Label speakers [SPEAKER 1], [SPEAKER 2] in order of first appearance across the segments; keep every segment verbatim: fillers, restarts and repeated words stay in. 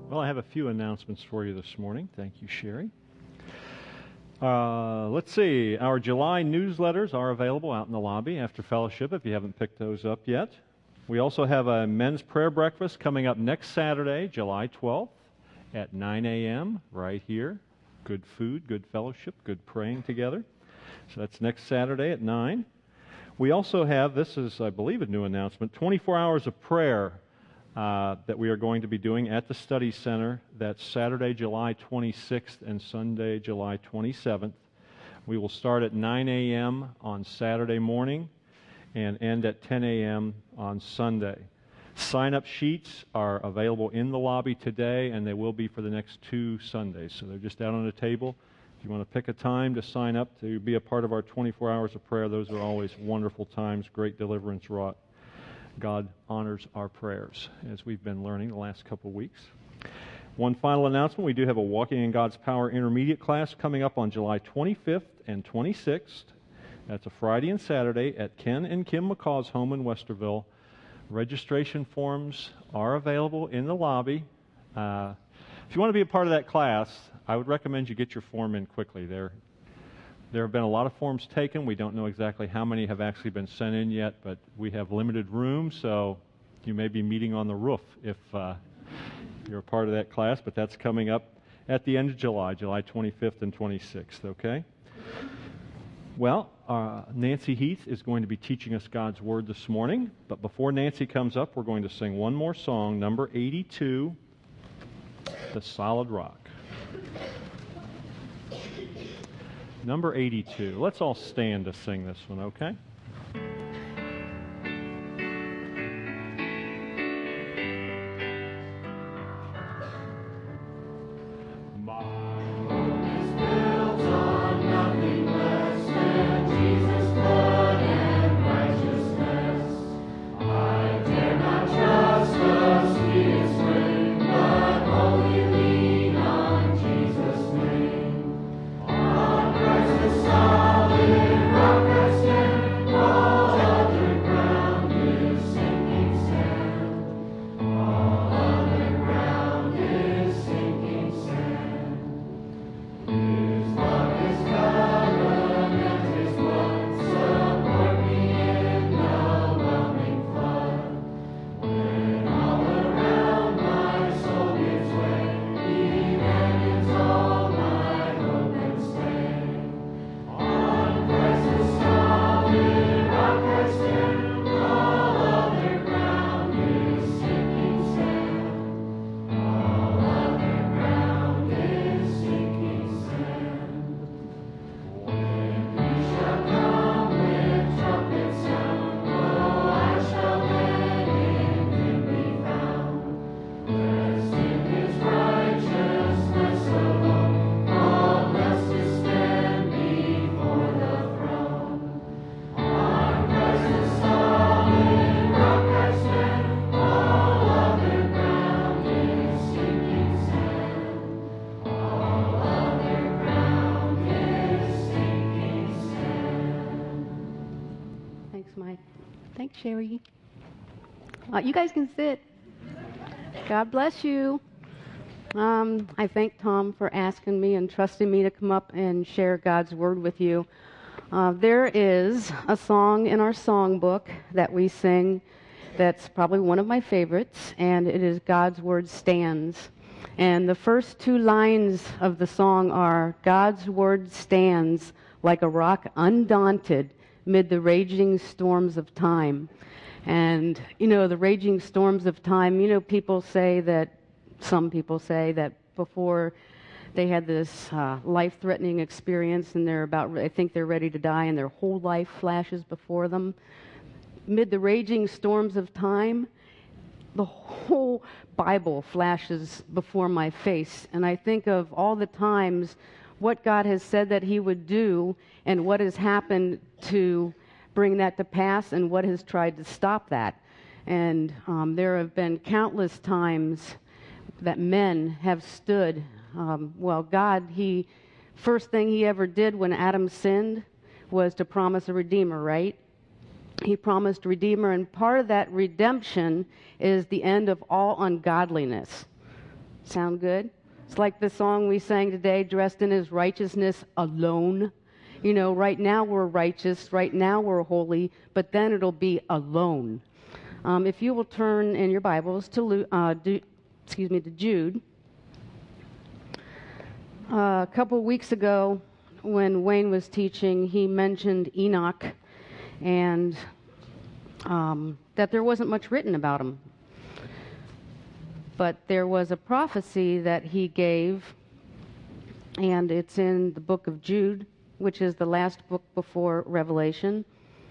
[SPEAKER 1] Well, I have a few announcements for you this morning. Thank you, Sherry. Uh, let's see. Our July newsletters are available out in the lobby after fellowship if you haven't picked those up yet. We also have a men's prayer breakfast coming up next Saturday, July twelfth at nine a.m. right here. Good food, good fellowship, good praying together. So that's next Saturday at nine. We also have, this is, I believe, a new announcement, twenty-four hours of prayer uh, that we are going to be doing at the Study Center. That's Saturday, July twenty-sixth and Sunday, July twenty-seventh. We will start at nine a.m. on Saturday morning and end at ten a.m. on Sunday. Sign-up sheets are available in the lobby today, and they will be for the next two Sundays. So they're just out on the table. If you want to pick a time to sign up to be a part of our twenty-four hours of prayer, those are always wonderful times, great deliverance wrought. God honors our prayers, as we've been learning the last couple of weeks. One final announcement, we do have a Walking in God's Power intermediate class coming up on July twenty-fifth and twenty-sixth. That's a Friday and Saturday at Ken and Kim McCaw's home in Westerville. Registration forms are available in the lobby. Uh, if you want to be a part of that class, I would recommend you get your form in quickly. There, there have been a lot of forms taken. We don't know exactly how many have actually been sent in yet, but we have limited room, so you may be meeting on the roof if uh, you're a part of that class, but that's coming up at the end of July, July twenty-fifth and twenty-sixth, okay? Well, uh, Nancy Heath is going to be teaching us God's Word this morning, but before Nancy comes up, we're going to sing one more song, number eighty-two, The Solid Rock. Number eighty-two. Let's all stand to sing this one, okay?
[SPEAKER 2] Sherry. Uh, you guys can sit. God bless you. Um, I thank Tom for asking me and trusting me to come up and share God's Word with you. Uh, there is a song in our songbook that we sing that's probably one of my favorites, and it is God's Word Stands. And the first two lines of the song are, God's Word stands like a rock undaunted mid the raging storms of time. And, you know, the raging storms of time, you know, people say that, some people say that before they had this uh, life-threatening experience and they're about, I think they're ready to die and their whole life flashes before them. Mid the raging storms of time, the whole Bible flashes before my face. And I think of all the times what God has said that He would do and what has happened to bring that to pass and what has tried to stop that. And um, there have been countless times that men have stood. Um, well, God, He, first thing He ever did when Adam sinned was to promise a Redeemer, right? He promised a Redeemer, and part of that redemption is the end of all ungodliness. Sound good? It's like the song we sang today, dressed in his righteousness alone. You know, right now we're righteous, right now we're holy, but then it'll be alone. Um, if you will turn in your Bibles to, uh, do, excuse me, to Jude. Uh, a couple weeks ago, when Wayne was teaching, he mentioned Enoch and um, that there wasn't much written about him. But there was a prophecy that he gave, and it's in the book of Jude, which is the last book before Revelation.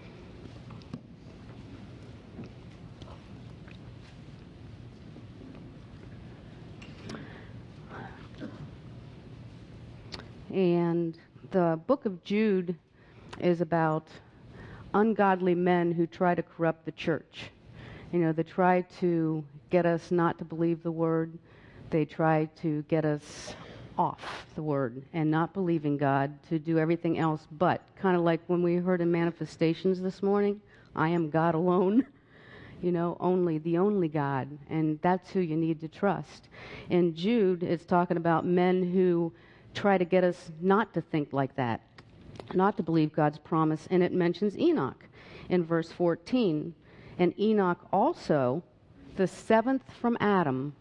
[SPEAKER 2] And the book of Jude is about ungodly men who try to corrupt the church. You know, they try to get us not to believe the word. They try to get us off the word and not believing God, to do everything else but. Kind of like when we heard in Manifestations this morning, I am God alone. You know, only, the only God. And that's who you need to trust. In Jude, it's talking about men who try to get us not to think like that, not to believe God's promise. And it mentions Enoch in verse fourteen. And Enoch also, the seventh from Adam,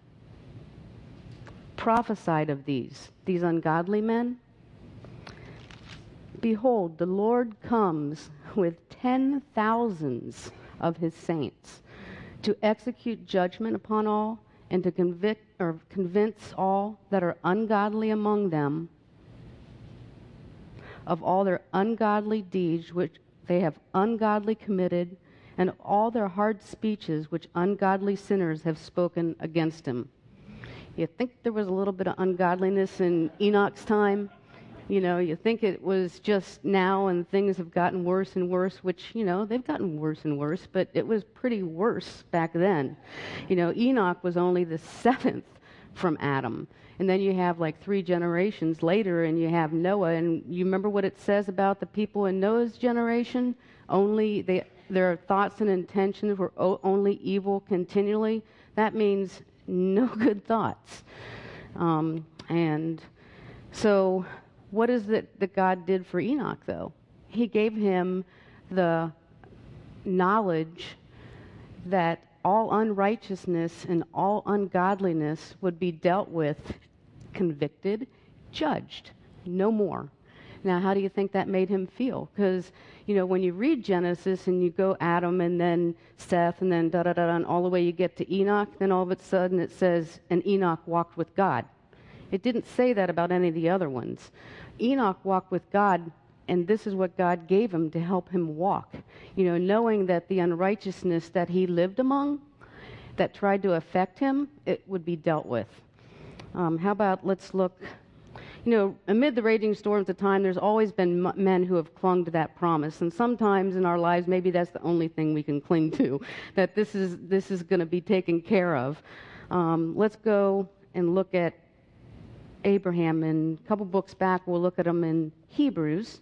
[SPEAKER 2] prophesied of these, these ungodly men. Behold, the Lord comes with ten thousands of his saints to execute judgment upon all and to convict or convince all that are ungodly among them of all their ungodly deeds which they have ungodly committed, and all their hard speeches which ungodly sinners have spoken against him. You think there was a little bit of ungodliness in Enoch's time? You know, you think it was just now and things have gotten worse and worse, which, you know, they've gotten worse and worse, but it was pretty worse back then. You know, Enoch was only the seventh from Adam. And then you have like three generations later and you have Noah. And you remember what it says about the people in Noah's generation? Only they, their thoughts and intentions were o- only evil continually. That means no good thoughts. Um, and so what is it that God did for Enoch, though? He gave him the knowledge that all unrighteousness and all ungodliness would be dealt with, convicted, judged, no more. Now, how do you think that made him feel? Because, you know, when you read Genesis and you go Adam and then Seth and then da-da-da, and all the way you get to Enoch, then all of a sudden it says, and Enoch walked with God. It didn't say that about any of the other ones. Enoch walked with God, and this is what God gave him to help him walk. You know, knowing that the unrighteousness that he lived among, that tried to affect him, it would be dealt with. Um, how about, let's look, you know, amid the raging storms of time, there's always been m- men who have clung to that promise. And sometimes in our lives, maybe that's the only thing we can cling to, that this is, this is going to be taken care of. Um, let's go and look at Abraham. And a couple books back, we'll look at him in Hebrews.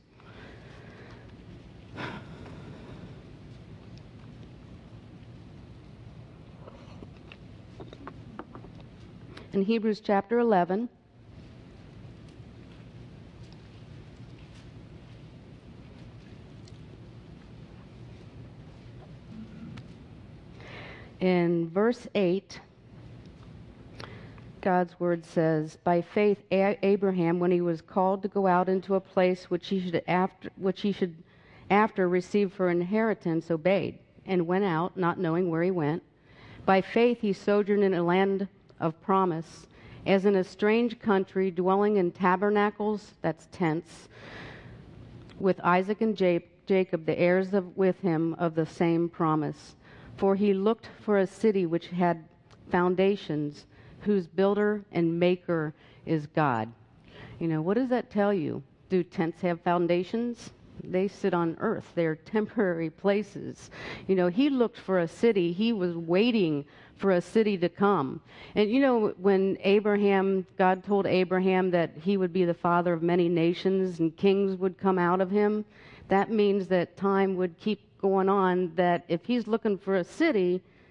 [SPEAKER 2] In Hebrews chapter eleven. In verse eight, God's word says, by faith A- Abraham, when he was called to go out into a place which he should after which he should after receive for inheritance, obeyed, and went out, not knowing where he went. By faith he sojourned in a land of promise, as in a strange country, dwelling in tabernacles, that's tents, with Isaac and Ja- Jacob, the heirs of, with him of the same promise. For he looked for a city which had foundations, whose builder and maker is God. You know, what does that tell you? Do tents have foundations? They sit on earth. They're temporary places. You know, he looked for a city. He was waiting for a city to come. And you know, when Abraham, God told Abraham that he would be the father of many nations and kings would come out of him, that means that time would keep going on, that if he's looking for a city,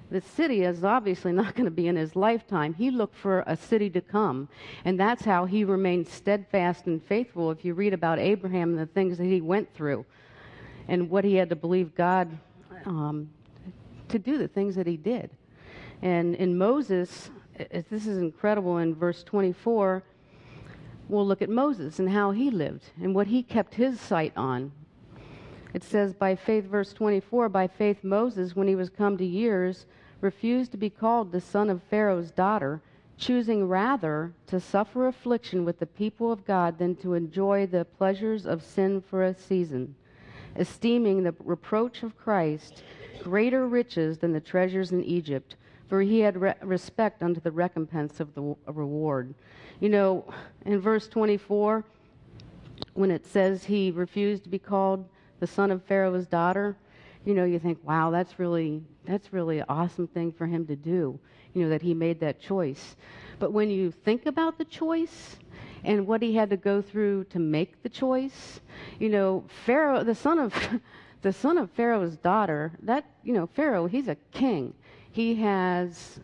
[SPEAKER 2] The city is obviously not going to be in his lifetime. He looked for a city to come. And that's how he remained steadfast and faithful. If you read about Abraham and the things that he went through and what he had to believe God um, to do, the things that he did. And in Moses, this is incredible, in verse twenty-four, we'll look at Moses and how he lived and what he kept his sight on. It says, by faith, verse twenty-four, by faith Moses, when he was come to years, refused to be called the son of Pharaoh's daughter, choosing rather to suffer affliction with the people of God than to enjoy the pleasures of sin for a season, esteeming the reproach of Christ greater riches than the treasures in Egypt, for he had re- respect unto the recompense of the w- reward. You know, in verse twenty-four, when it says he refused to be called the son of Pharaoh's daughter, you know, you think, wow, that's really, that's really an awesome thing for him to do, you know, that he made that choice. But when you think about the choice and what he had to go through to make the choice, you know, Pharaoh, the son of, the son of Pharaoh's daughter, that, you know, Pharaoh, he's a king. He has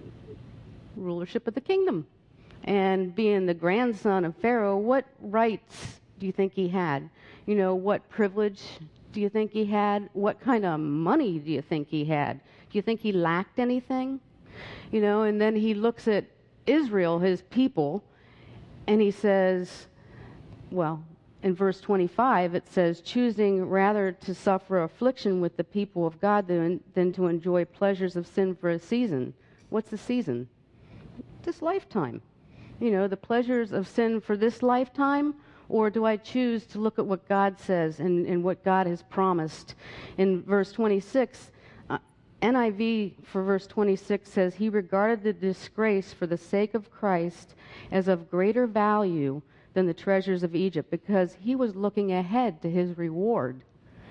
[SPEAKER 2] rulership of the kingdom. And being the grandson of Pharaoh, what rights do you think he had? You know, what privilege do you think he had? What kind of money do you think he had? Do you think he lacked anything? You know, and then he looks at Israel, his people, and he says, well, in verse twenty-five, it says, choosing rather to suffer affliction with the people of God than, than to enjoy pleasures of sin for a season. What's the season? This lifetime. You know, the pleasures of sin for this lifetime, or do I choose to look at what God says and, and what God has promised? In verse twenty-six, uh, N I V for verse twenty-six says, he regarded the disgrace for the sake of Christ as of greater value than the treasures of Egypt, because he was looking ahead to his reward.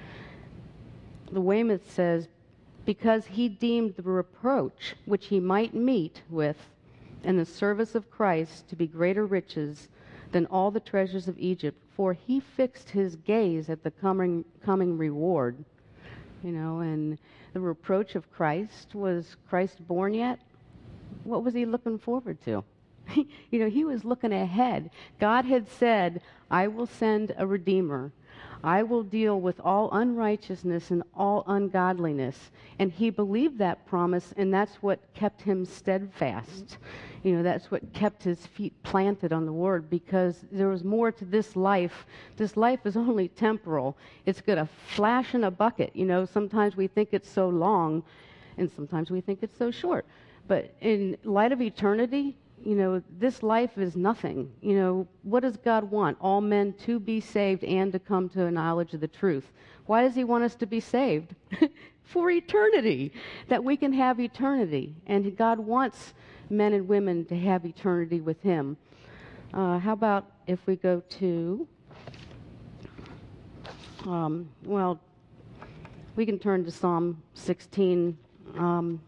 [SPEAKER 2] The Weymouth says, because he deemed the reproach which he might meet with in the service of Christ to be greater riches than all the treasures of Egypt, for he fixed his gaze at the coming coming reward. You know, and the reproach of Christ, was Christ born yet? What was he looking forward to? You know, he was looking ahead. God had said, I will send a Redeemer. I will deal with all unrighteousness and all ungodliness. And he believed that promise, and that's what kept him steadfast. You know, that's what kept his feet planted on the Word, because there was more to this life. This life is only temporal. It's going to flash in a bucket. You know, sometimes we think it's so long, and sometimes we think it's so short. But in light of eternity, you know, this life is nothing. You know, what does God want? All men to be saved and to come to a knowledge of the truth. Why does he want us to be saved? For eternity, that we can have eternity. And God wants men and women to have eternity with him. Uh, how about if we go to, um, well, we can turn to Psalm sixteen. Um,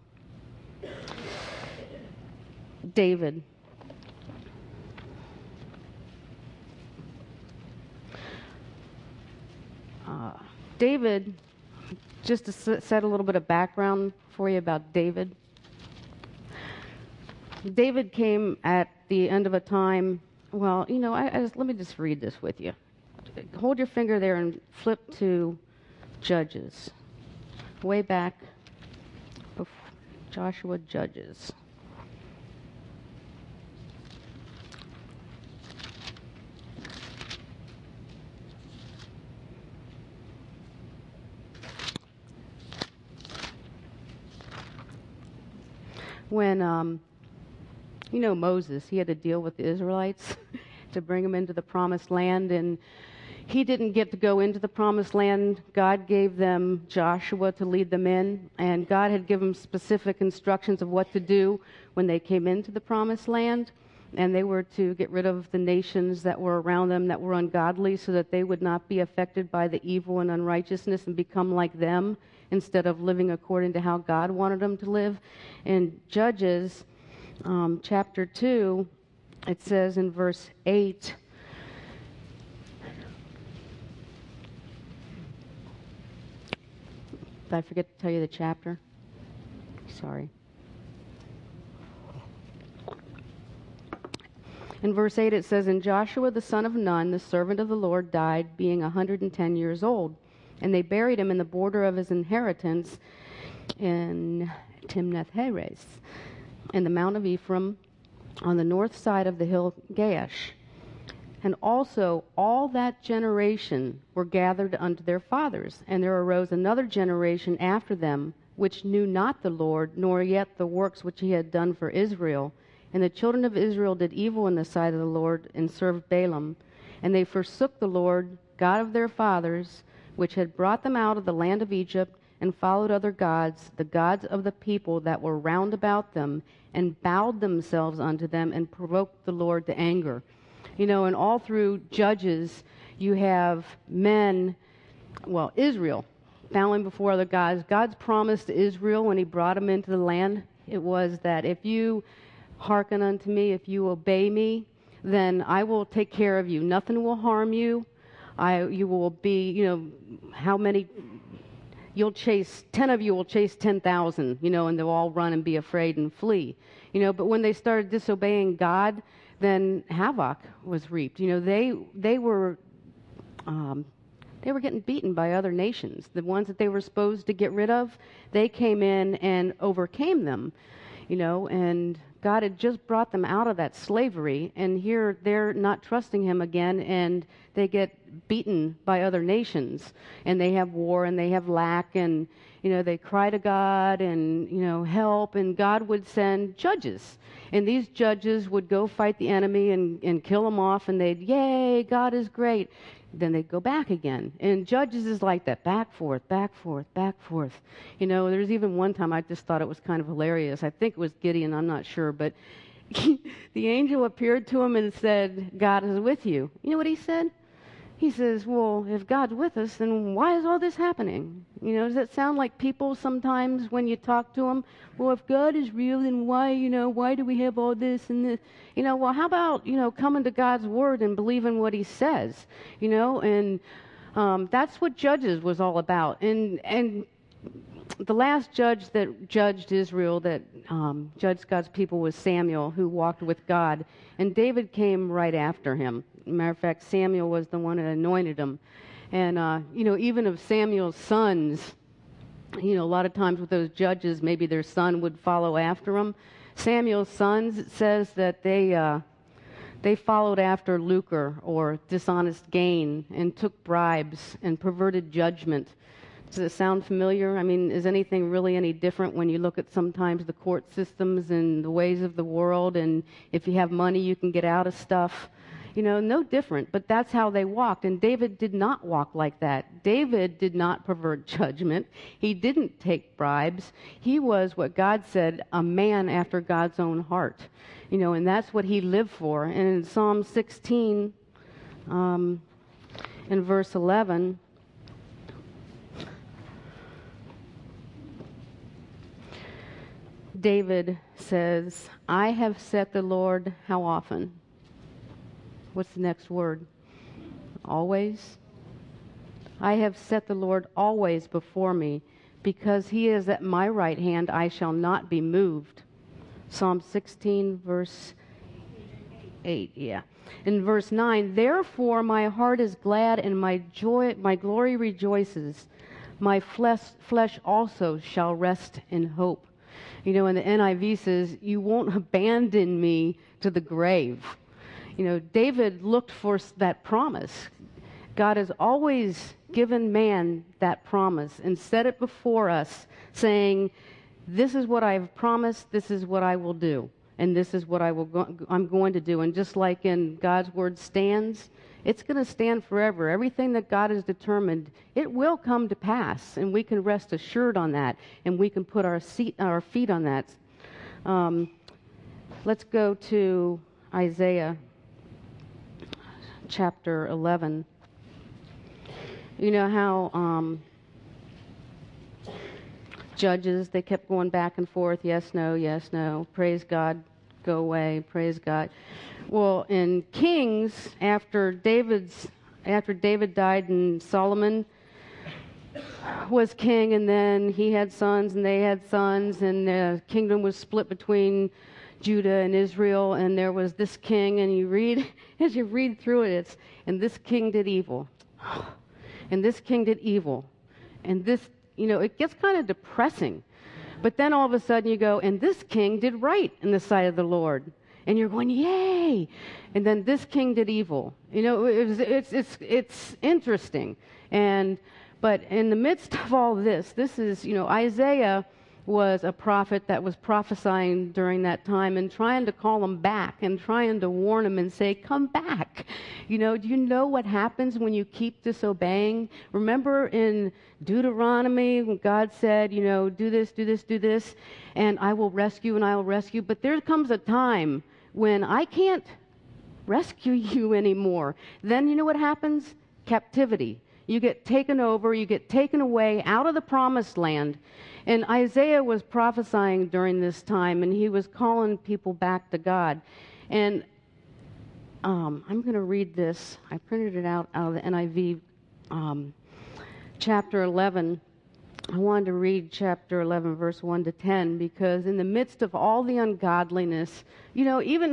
[SPEAKER 2] David. Uh, David, just to s- set a little bit of background for you about David. David came at the end of a time, well, you know, I, I just, let me just read this with you. Hold your finger there and flip to Judges. Way back, before Joshua Judges. When, um, you know, Moses, he had to deal with the Israelites to bring them into the promised land, and he didn't get to go into the promised land. God gave them Joshua to lead them in, and God had given them specific instructions of what to do when they came into the promised land, and they were to get rid of the nations that were around them that were ungodly, so that they would not be affected by the evil and unrighteousness and become like them, instead of living according to how God wanted them to live. In Judges um, chapter two, it says in verse eight, did I forget to tell you the chapter? Sorry. In verse eight it says, And Joshua the son of Nun, the servant of the Lord, died, being a hundred and ten years old. And they buried him in the border of his inheritance in Timnath-Heres, in the Mount of Ephraim, on the north side of the hill Gaash. And also all that generation were gathered unto their fathers. And there arose another generation after them, which knew not the Lord, nor yet the works which he had done for Israel. And the children of Israel did evil in the sight of the Lord, and served Balaam. And they forsook the Lord, God of their fathers, which had brought them out of the land of Egypt, and followed other gods, the gods of the people that were round about them, and bowed themselves unto them, and provoked the Lord to anger. You know, and all through Judges, you have men, well, Israel, bowing before other gods. God's promise to Israel when he brought them into the land, it was that if you hearken unto me, if you obey me, then I will take care of you. Nothing will harm you. I, you will be, you know, how many, you'll chase, ten of you will chase ten thousand, you know, and they'll all run and be afraid and flee. You know, but when they started disobeying God, then havoc was reaped. You know, they, they were, um, they were getting beaten by other nations. The ones that they were supposed to get rid of, they came in and overcame them, you know, and God had just brought them out of that slavery, and here they're not trusting him again, and they get beaten by other nations, and they have war, and they have lack, and, you know, they cry to God, and, you know, help, and God would send judges, and these judges would go fight the enemy and, and kill them off, and they'd, yay, God is great. Then they'd go back again. And Judges is like that, back, forth, back, forth, back, forth. You know, there's even one time I just thought it was kind of hilarious. I think it was Gideon, I'm not sure, but the angel appeared to him and said, God is with you. You know what he said? He says, well, if God's with us, then why is all this happening? You know, does that sound like people sometimes when you talk to them? Well, if God is real, then why, you know, why do we have all this and this? You know, well, how about, you know, coming to God's word and believing what he says? You know, and um, that's what Judges was all about. And, and the last judge that judged Israel, that um, judged God's people, was Samuel, who walked with God. And David came right after him. Matter of fact, Samuel was the one that anointed him. And, uh, you know, even of Samuel's sons, you know, a lot of times with those judges, maybe their son would follow after them. Samuel's sons, it says that they, uh, they followed after lucre or dishonest gain and took bribes and perverted judgment. Does it sound familiar? I mean, is anything really any different when you look at sometimes the court systems and the ways of the world, and if you have money, you can get out of stuff? You know, no different, but that's how they walked. And David did not walk like that. David did not pervert judgment. He didn't take bribes. He was what God said, a man after God's own heart. You know, and that's what he lived for. And in Psalm sixteen, um, in verse eleven, David says, I have set the Lord how often? What's the next word? Always. I have set the Lord always before me. Because he is at my right hand, I shall not be moved. Psalm sixteen, verse eight, yeah. In verse nine, therefore my heart is glad and my joy, my glory rejoices. My flesh, flesh also shall rest in hope. You know, and the N I V says, you won't abandon me to the grave. You know, David looked for that promise. God has always given man that promise and set it before us, saying, this is what I've promised, this is what I will do, and this is what I will go- I'm going to do. And just like in God's word stands, it's going to stand forever. Everything that God has determined, it will come to pass, and we can rest assured on that, and we can put our, seat, our feet on that. Um, let's go to Isaiah chapter eleven. You know how um, judges, they kept going back and forth, yes, no, yes, no, praise God, go away, praise God. Well, in Kings, after David's, after David died and Solomon, was king, and then he had sons, and they had sons, and the kingdom was split between Judah and Israel, and there was this king, and you read, as you read through it, it's, and this king did evil, and this king did evil, and this, you know, it gets kind of depressing. But then all of a sudden you go, and this king did right in the sight of the Lord. And you're going, yay! And then this king did evil. You know, it was, it's, it's, it's interesting. And, but in the midst of all this, this is, you know, Isaiah was a prophet that was prophesying during that time and trying to call them back and trying to warn them and say, come back. You know, do you know what happens when you keep disobeying? Remember in Deuteronomy when God said, you know, do this, do this, do this, and I will rescue and I will rescue. But there comes a time when I can't rescue you anymore. Then you know what happens? Captivity. You get taken over, you get taken away out of the promised land. And Isaiah was prophesying during this time, and he was calling people back to God. And um, I'm going to read this. I printed it out out of the N I V, um, chapter eleven. I wanted to read chapter eleven, verse one to ten, because in the midst of all the ungodliness, you know, even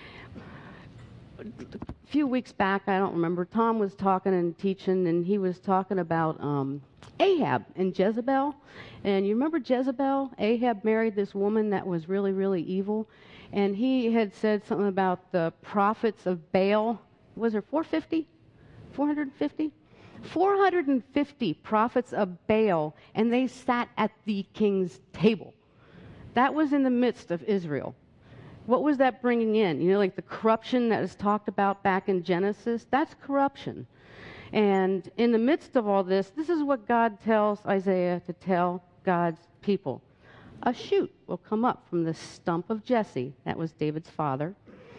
[SPEAKER 2] a few weeks back, I don't remember, Tom was talking and teaching, and he was talking about um, Ahab and Jezebel. And you remember Jezebel? Ahab married this woman that was really, really evil. And he had said something about the prophets of Baal. Was there four hundred fifty? four hundred fifty? four hundred fifty prophets of Baal, and they sat at the king's table. That was in the midst of Israel. What was that bringing in? You know, like the corruption that is talked about back in Genesis? That's corruption. And in the midst of all this, this is what God tells Isaiah to tell God's people. A shoot will come up from the stump of Jesse, that was David's father.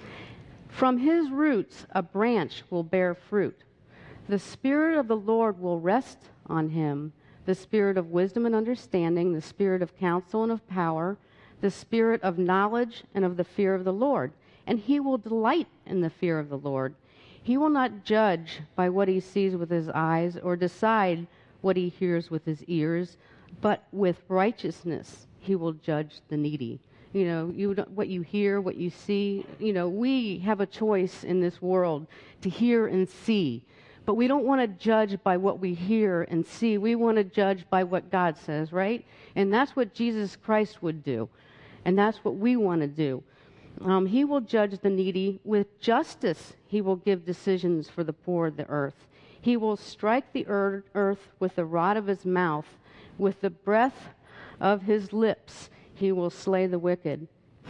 [SPEAKER 2] From his roots, a branch will bear fruit. The Spirit of the Lord will rest on him, the Spirit of wisdom and understanding, the Spirit of counsel and of power, the Spirit of knowledge and of the fear of the Lord. And he will delight in the fear of the Lord. He will not judge by what he sees with his eyes or decide what he hears with his ears, but with righteousness he will judge the needy. You know, you what you hear, what you see, you know, we have a choice in this world to hear and see. But we don't want to judge by what we hear and see. We want to judge by what God says, right? And that's what Jesus Christ would do. And that's what we want to do. Um, he will judge the needy with justice. He will give decisions for the poor of the earth. He will strike the earth with the rod of his mouth. With the breath of his lips, he will slay the wicked.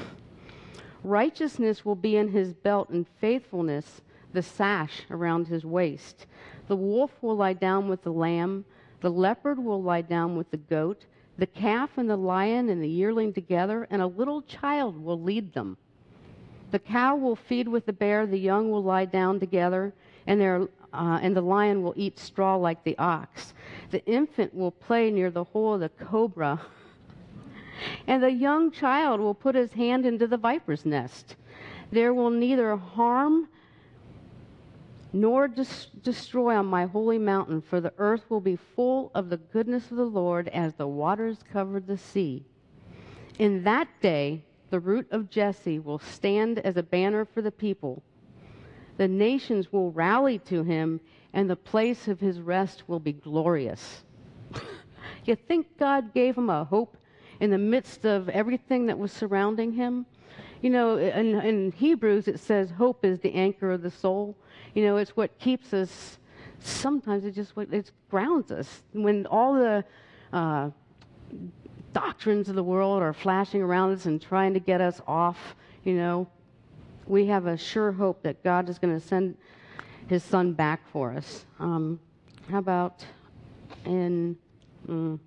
[SPEAKER 2] Righteousness will be in his belt, and faithfulness the sash around his waist. The wolf will lie down with the lamb. The leopard will lie down with the goat. The calf and the lion and the yearling together, and a little child will lead them. The cow will feed with the bear. The young will lie down together, and, uh, and the lion will eat straw like the ox. The infant will play near the hole of the cobra, and the young child will put his hand into the viper's nest. There will neither harm nor des- destroy on my holy mountain, for the earth will be full of the goodness of the Lord as the waters cover the sea. In that day, the root of Jesse will stand as a banner for the people. The nations will rally to him, and the place of his rest will be glorious. You think God gave him a hope in the midst of everything that was surrounding him? You know, in, in Hebrews it says hope is the anchor of the soul. You know, it's what keeps us, sometimes it just it grounds us. When all the uh, doctrines of the world are flashing around us and trying to get us off, you know, we have a sure hope that God is going to send his son back for us. Um, how about in... Mm,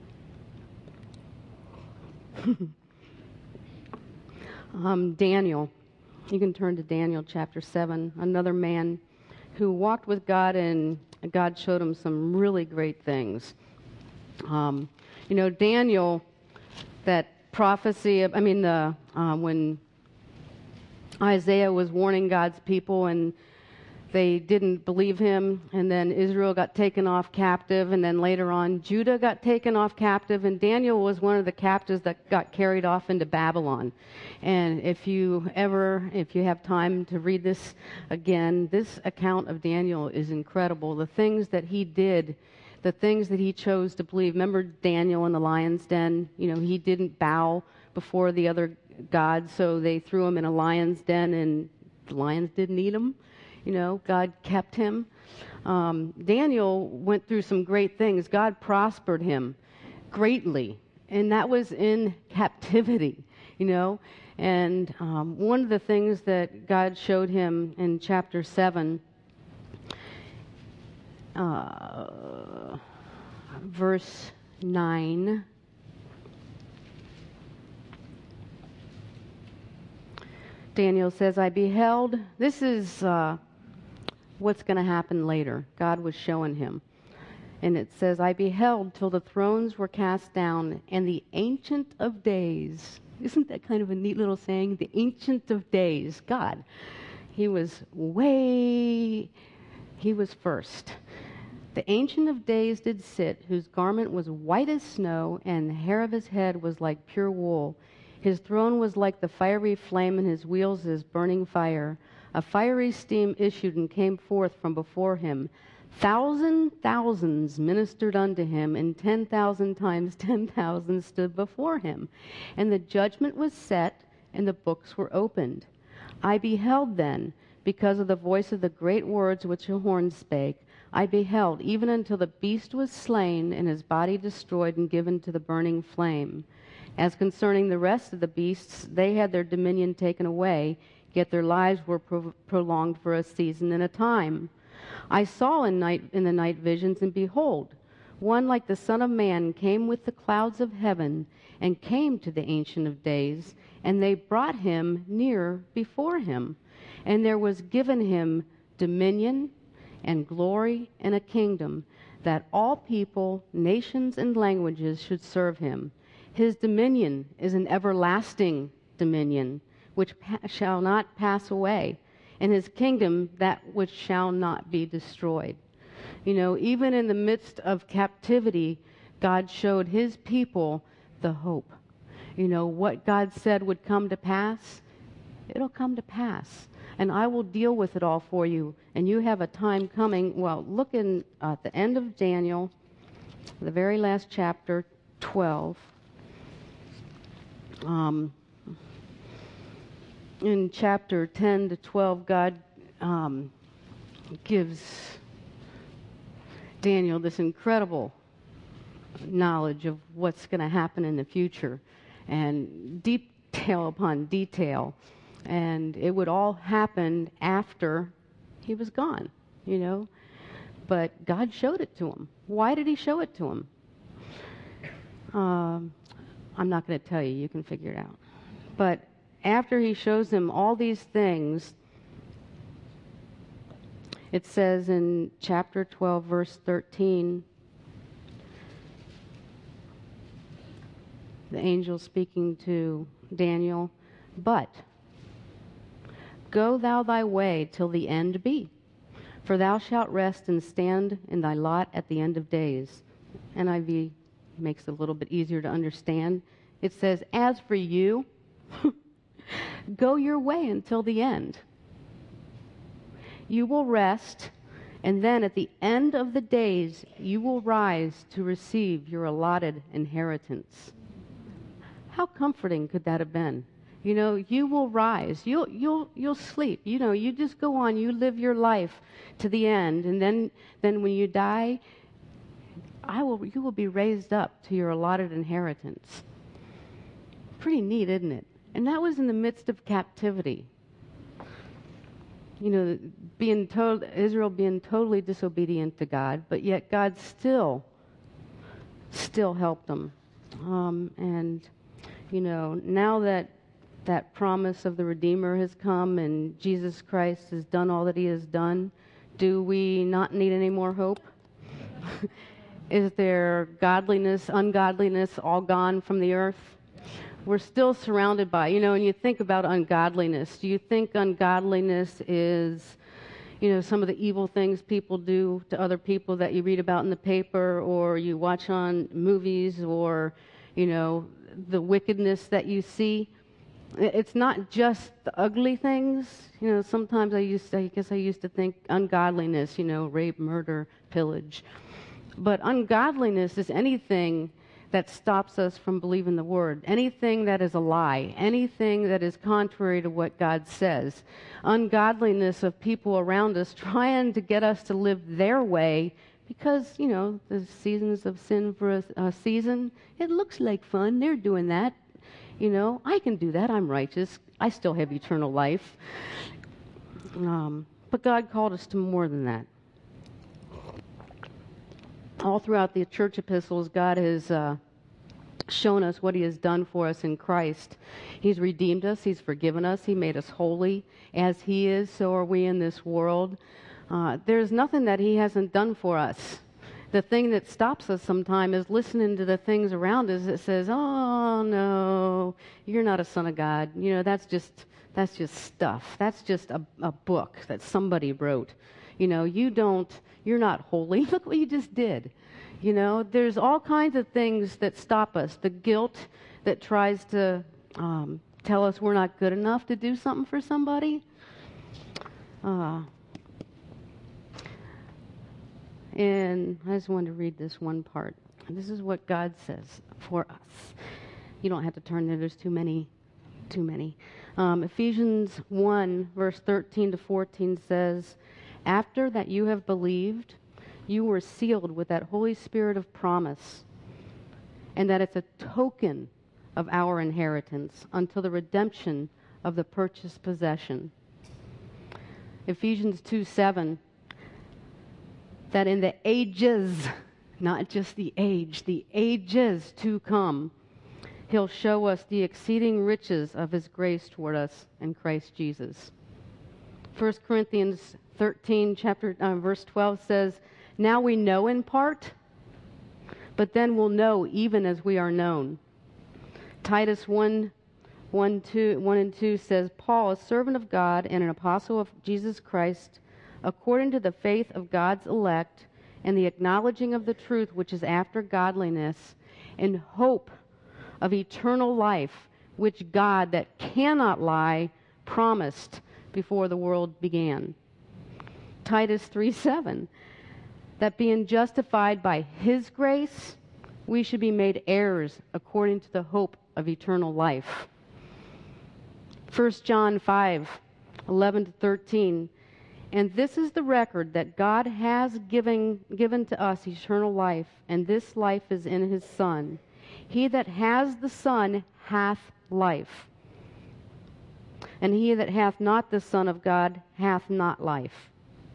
[SPEAKER 2] um, Daniel. You can turn to Daniel chapter seven. Another man who walked with God, and God showed him some really great things. Um, you know, Daniel, that prophecy of, I mean, the uh, when Isaiah was warning God's people, and they didn't believe him, and then Israel got taken off captive, and then later on Judah got taken off captive, and Daniel was one of the captives that got carried off into Babylon. And if you ever, if you have time to read this again, this account of Daniel is incredible. The things that he did, the things that he chose to believe. Remember Daniel in the lion's den? You know, he didn't bow before the other gods, so they threw him in a lion's den, and the lions didn't eat him. You know, God kept him. Um, Daniel went through some great things. God prospered him greatly, and that was in captivity, you know. And um, one of the things that God showed him in chapter seven, uh, verse nine, Daniel says, I beheld, this is uh, what's going to happen later. God was showing him. And it says, I beheld till the thrones were cast down, and the Ancient of Days. Isn't that kind of a neat little saying? The Ancient of Days, God. He was way, he was first. The Ancient of Days did sit, whose garment was white as snow, and the hair of his head was like pure wool. His throne was like the fiery flame, and his wheels as burning fire. A fiery steam issued and came forth from before him. Thousand thousands ministered unto him, and ten thousand times ten thousand stood before him. And the judgment was set, and the books were opened. I beheld then, because of the voice of the great words which a horn spake, I beheld, even until the beast was slain, and his body destroyed and given to the burning flame. As concerning the rest of the beasts, they had their dominion taken away, yet their lives were pro- prolonged for a season and a time. I saw in night in the night visions, and behold, one like the Son of Man came with the clouds of heaven, and came to the Ancient of Days, and they brought him near before him. And there was given him dominion and glory and a kingdom, that all people, nations, and languages should serve him. His dominion is an everlasting dominion, which pa- shall not pass away, and his kingdom that which shall not be destroyed. You know, even in the midst of captivity, God showed his people the hope. You know, what God said would come to pass, it'll come to pass. And I will deal with it all for you. And you have a time coming. Well, look in, uh, at the end of Daniel, the very last chapter, twelve. Um, in chapter ten to twelve, God um, gives Daniel this incredible knowledge of what's going to happen in the future, and detail upon detail. And it would all happen after he was gone, you know. But God showed it to him. Why did he show it to him? Um, I'm not going to tell you. You can figure it out. But after he shows him all these things, it says in chapter twelve, verse thirteen, the angel speaking to Daniel, but go thou thy way till the end be, for thou shalt rest and stand in thy lot at the end of days. N I V makes it a little bit easier to understand. It says, as for you, go your way until the end. You will rest, and then at the end of the days, you will rise to receive your allotted inheritance. How comforting could that have been? You know, you will rise. You'll you'll you'll sleep. You know, you just go on. You live your life to the end, and then then when you die, I will you will be raised up to your allotted inheritance. Pretty neat, isn't it? And that was in the midst of captivity. You know, being told Israel being totally disobedient to God, but yet God still still helped them. Um, and you know, now that that promise of the Redeemer has come and Jesus Christ has done all that he has done, do we not need any more hope? Is there godliness, ungodliness all gone from the earth? We're still surrounded by, you know, and you think about ungodliness. Do you think ungodliness is, you know, some of the evil things people do to other people that you read about in the paper or you watch on movies, or, you know, the wickedness that you see. It's not just the ugly things. You know, sometimes I used to, I guess I used to think ungodliness, you know, rape, murder, pillage. But ungodliness is anything that stops us from believing the word, anything that is a lie, anything that is contrary to what God says. Ungodliness of people around us trying to get us to live their way because, you know, the seasons of sin for a, a season, it looks like fun. They're doing that. You know, I can do that. I'm righteous. I still have eternal life. Um, but God called us to more than that. All throughout the church epistles, God has uh, shown us what he has done for us in Christ. He's redeemed us. He's forgiven us. He made us holy. As he is, so are we in this world. Uh, there's nothing that he hasn't done for us. The thing that stops us sometimes is listening to the things around us that says, oh, no, you're not a son of God. You know, that's just that's just stuff. That's just a, a book that somebody wrote. You know, you don't, you're not holy. Look what you just did. You know, there's all kinds of things that stop us. The guilt that tries to um, tell us we're not good enough to do something for somebody. Uh, and I just wanted to read this one part. This is what God says for us. You don't have to turn there. There's too many, too many. Um, Ephesians one, verse thirteen to fourteen says, after that you have believed, you were sealed with that Holy Spirit of promise, and that it's a token of our inheritance until the redemption of the purchased possession. Ephesians two seven, that in the ages, not just the age, the ages to come, he'll show us the exceeding riches of his grace toward us in Christ Jesus. First Corinthians thirteen, chapter uh, verse twelve says, now we know in part, but then we'll know even as we are known. Titus one, one, two, one and two says, Paul, a servant of God and an apostle of Jesus Christ, according to the faith of God's elect and the acknowledging of the truth which is after godliness, in hope of eternal life, which God that cannot lie promised before the world began. Titus three seven, that being justified by his grace, we should be made heirs according to the hope of eternal life. First John five eleven to thirteen, and this is the record that God has given, given to us eternal life, and this life is in his Son. He that has the Son hath life, and he that hath not the Son of God hath not life.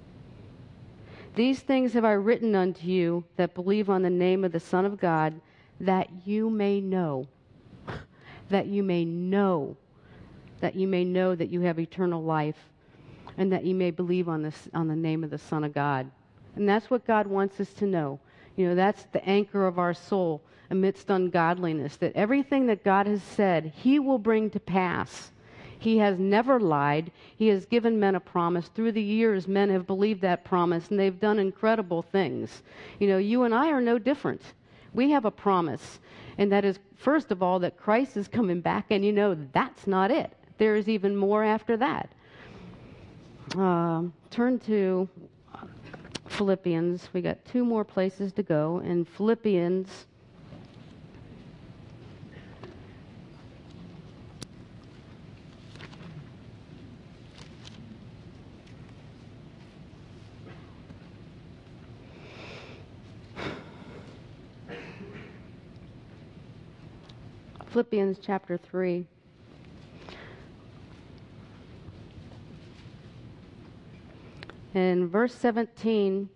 [SPEAKER 2] These things have I written unto you that believe on the name of the Son of God, that you may know, that you may know, that you may know that you have eternal life, and that you may believe on this, on the name of the Son of God. And that's what God wants us to know. You know, that's the anchor of our soul amidst ungodliness, that everything that God has said, he will bring to pass. He has never lied. He has given men a promise. Through the years, men have believed that promise, and they've done incredible things. You know, you and I are no different. We have a promise, and that is, first of all, that Christ is coming back, and you know, that's not it. There is even more after that. Uh, turn to Philippians. We got two more places to go. In Philippians, Philippians chapter three. In verse seventeen,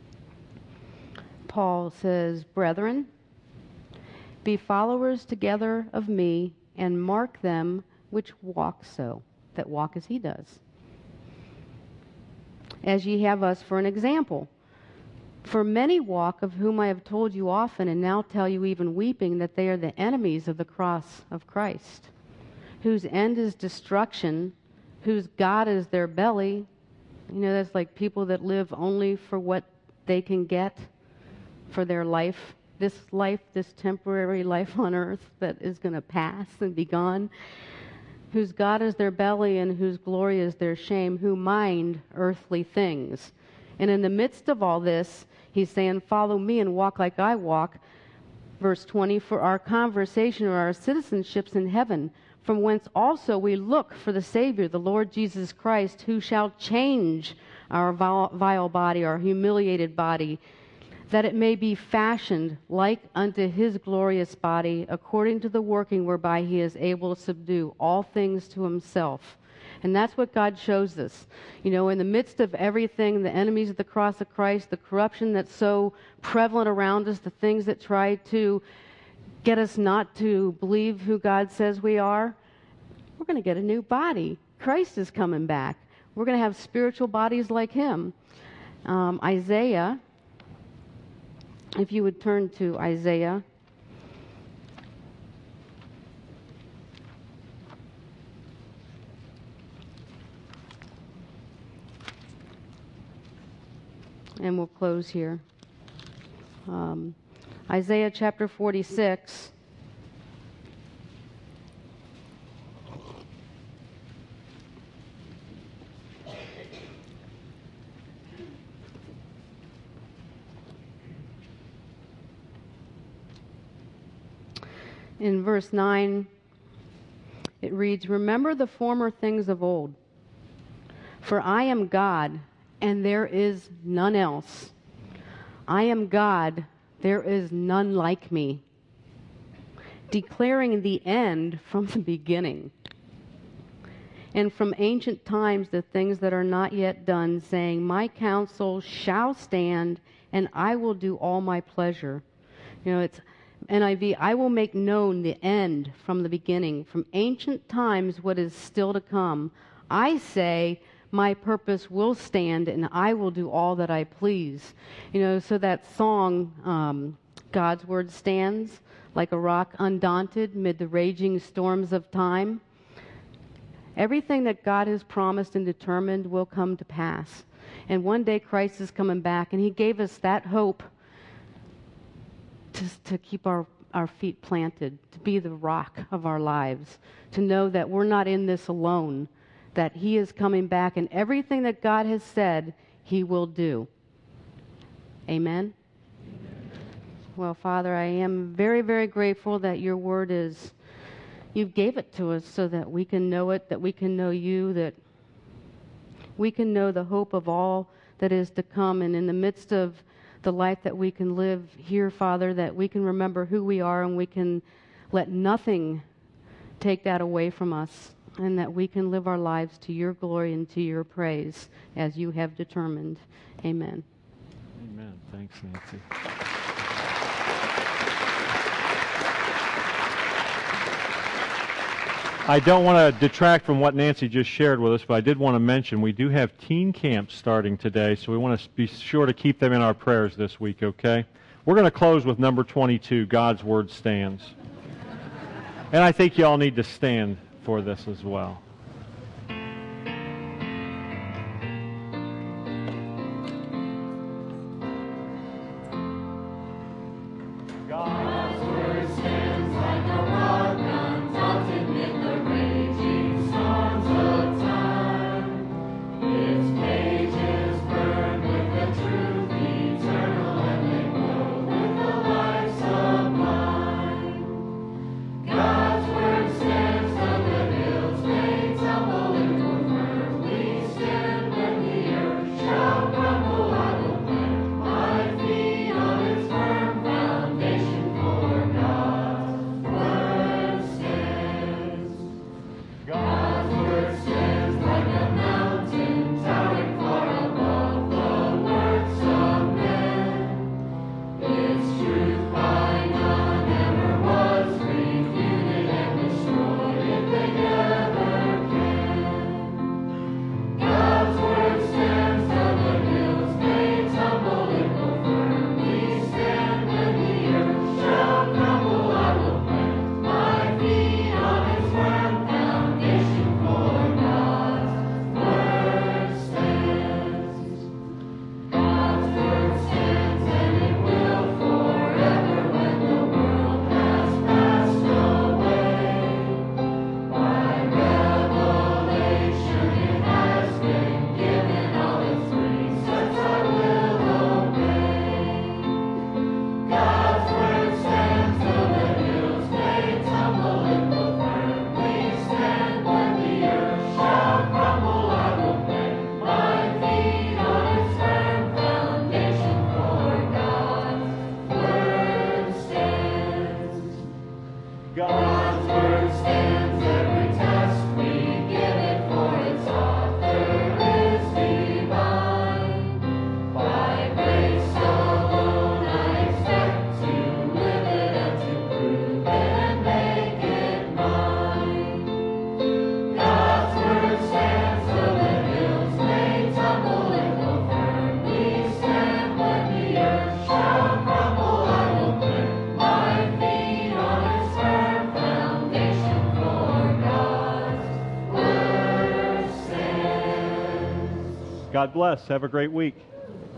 [SPEAKER 2] Paul says, brethren, be followers together of me, and mark them which walk so, that walk as he does, as ye have us for an example. For many walk, of whom I have told you often, and now tell you even weeping, that they are the enemies of the cross of Christ, whose end is destruction, whose God is their belly, You know, that's like people that live only for what they can get for their life. This life, this temporary life on earth that is going to pass and be gone. Whose God is their belly and whose glory is their shame, who mind earthly things. And in the midst of all this, he's saying, follow me and walk like I walk. Verse twenty, for our conversation or our citizenships in heaven, from whence also we look for the Savior, the Lord Jesus Christ, who shall change our vile, vile body, our humiliated body, that it may be fashioned like unto his glorious body, according to the working whereby he is able to subdue all things to himself. And that's what God shows us. You know, in the midst of everything, the enemies of the cross of Christ, the corruption that's so prevalent around us, the things that try to get us not to believe who God says we are, we're going to get a new body. Christ is coming back. We're going to have spiritual bodies like him. Um, Isaiah, if you would turn to Isaiah. And we'll close here. Um, Isaiah chapter forty-six. In verse nine, it reads, remember the former things of old, for I am God, and there is none else. I am God, there is none like me, declaring the end from the beginning, and from ancient times the things that are not yet done, saying, my counsel shall stand, and I will do all my pleasure. You know, it's N I V, I will make known the end from the beginning, from ancient times what is still to come. I say, my purpose will stand, and I will do all that I please. You know, so that song, um, God's Word stands like a rock undaunted mid the raging storms of time. Everything that God has promised and determined will come to pass. And one day Christ is coming back, and he gave us that hope to, to keep our, our feet planted, to be the rock of our lives, to know that we're not in this alone, that he is coming back, and everything that God has said, he will do. Amen? Amen. Well, Father, I am very, very grateful that your word is, you gave it to us so that we can know it, that we can know you, that we can know the hope of all that is to come. And in the midst of the life that we can live here, Father, that we can remember who we are, and we can let nothing take that away from us, and that we can live our lives to your glory and to your praise as you have determined. Amen.
[SPEAKER 1] Amen. Thanks, Nancy. I don't want to detract from what Nancy just shared with us, but I did want to mention we do have teen camps starting today, so we want to be sure to keep them in our prayers this week, okay? We're going to close with number twenty-two, God's Word Stands. And I think you all need to stand for this as well.
[SPEAKER 3] God's word stands on the hills.
[SPEAKER 1] God bless. Have a great week.